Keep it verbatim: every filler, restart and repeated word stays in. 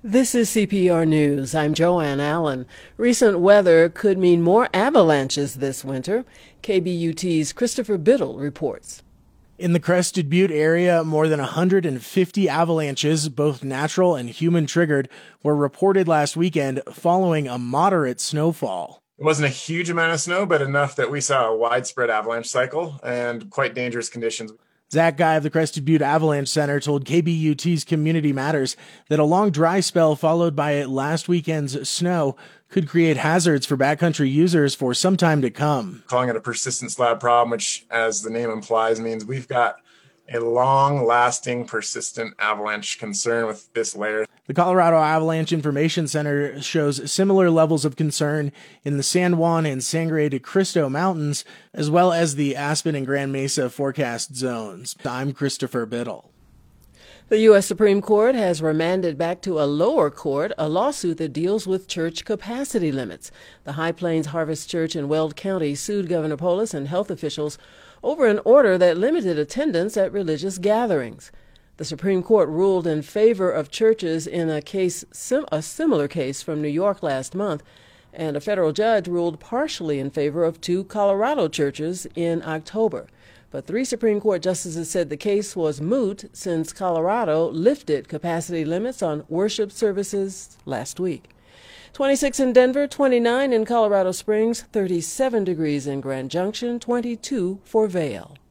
This is C P R News. I'm Joanne Allen. Recent weather could mean more avalanches this winter. K B U T's Christopher Biddle reports. In the Crested Butte area, more than one hundred fifty avalanches, both natural and human-triggered, were reported last weekend following a moderate snowfall. It wasn't a huge amount of snow, but enough that we saw a widespread avalanche cycle and quite dangerous conditions. Zach Guy of the Crested Butte Avalanche Center told K B U T's Community Matters that a long dry spell followed by last weekend's snow could create hazards for backcountry users for some time to come. Calling it a persistent slab problem, which, as the name implies, means we've got a long-lasting, persistent avalanche concern with this layer. The Colorado Avalanche Information Center shows similar levels of concern in the San Juan and Sangre de Cristo Mountains, as well as the Aspen and Grand Mesa forecast zones. I'm Christopher Biddle. The U S Supreme Court has remanded back to a lower court a lawsuit that deals with church capacity limits. The High Plains Harvest Church in Weld County sued Governor Polis and health officials over an order that limited attendance at religious gatherings. The Supreme Court ruled in favor of churches in a case, sim- a similar case from New York last month, and a federal judge ruled partially in favor of two Colorado churches in October. But three Supreme Court justices said the case was moot since Colorado lifted capacity limits on worship services last week. twenty-six in Denver, twenty-nine in Colorado Springs, thirty-seven degrees in Grand Junction, twenty-two for Vail.